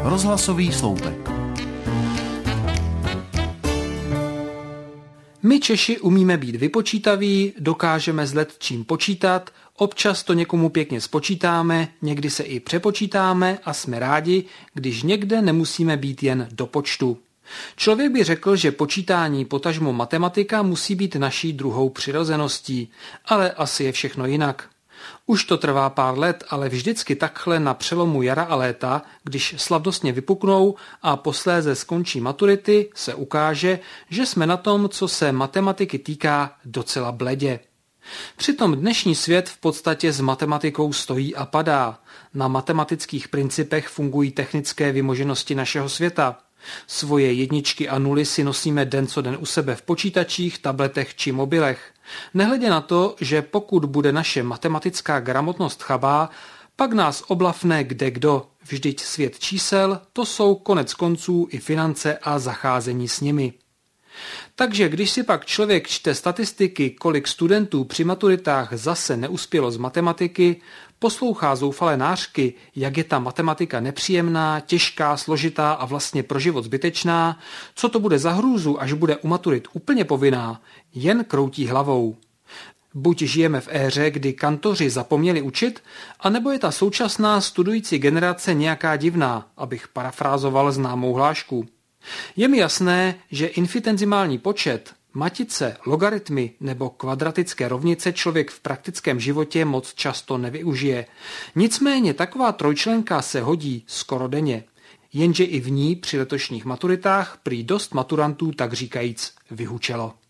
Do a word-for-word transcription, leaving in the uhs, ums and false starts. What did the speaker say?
Rozhlasový sloupek. My Češi umíme být vypočítaví, dokážeme s letčím počítat, občas to někomu pěkně spočítáme, někdy se i přepočítáme a jsme rádi, když někde nemusíme být jen do počtu. Člověk by řekl, že počítání potažmo matematika musí být naší druhou přirozeností, ale asi je všechno jinak. Už to trvá pár let, ale vždycky takhle na přelomu jara a léta, když slavnostně vypuknou a posléze skončí maturity, se ukáže, že jsme na tom, co se matematiky týká, docela bledě. Přitom dnešní svět v podstatě s matematikou stojí a padá. Na matematických principech fungují technické vymoženosti našeho světa. Svoje jedničky a nuly si nosíme den co den u sebe v počítačích, tabletech či mobilech. Nehledě na to, že pokud bude naše matematická gramotnost chabá, pak nás oblafne kdekdo. Vždyť svět čísel, to jsou konec konců i finance a zacházení s nimi. Takže když si pak člověk čte statistiky, kolik studentů při maturitách zase neuspělo z matematiky, poslouchá zoufalé nářky, jak je ta matematika nepříjemná, těžká, složitá a vlastně pro život zbytečná, co to bude za hrůzu, až bude u maturit úplně povinná, jen kroutí hlavou. Buď žijeme v éře, kdy kantoři zapomněli učit, anebo je ta současná studující generace nějaká divná, abych parafrázoval známou hlášku. Je mi jasné, že infitenzimální počet, matice, logaritmy nebo kvadratické rovnice člověk v praktickém životě moc často nevyužije. Nicméně taková trojčlenka se hodí skoro denně. Jenže i v ní při letošních maturitách prý dost maturantů tak říkajíc vyhučelo.